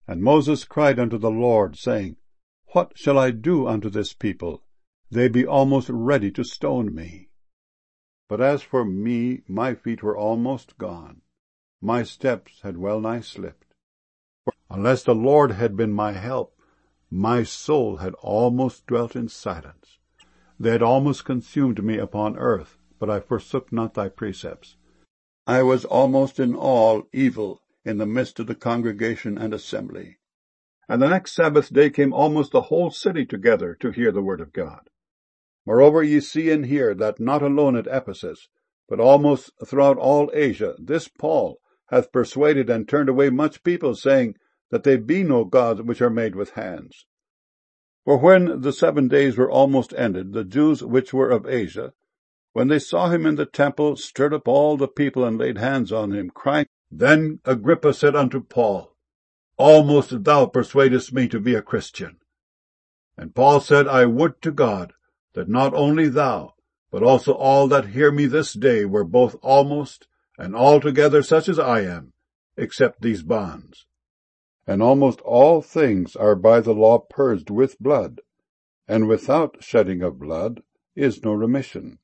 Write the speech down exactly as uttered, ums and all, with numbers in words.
And Moses cried unto the Lord, saying, What shall I do unto this people? They be almost ready to stone me. But as for me, my feet were almost gone. My steps had well nigh slipped. For unless the Lord had been my help, my soul had almost dwelt in silence. They had almost consumed me upon earth, but I forsook not thy precepts. I was almost in all evil in the midst of the congregation and assembly. And the next Sabbath day came almost the whole city together to hear the word of God. Moreover, ye see and hear that not alone at Ephesus, but almost throughout all Asia, this Paul hath persuaded and turned away much people, saying that they be no gods which are made with hands. For when the seven days were almost ended, the Jews which were of Asia, when they saw him in the temple, stirred up all the people, and laid hands on him, crying. Then Agrippa said unto Paul, Almost thou persuadest me to be a Christian. And Paul said, I would to God that not only thou, but also all that hear me this day were both almost and altogether such as I am, except these bonds. And almost all things are by the law purged with blood, and without shedding of blood is no remission.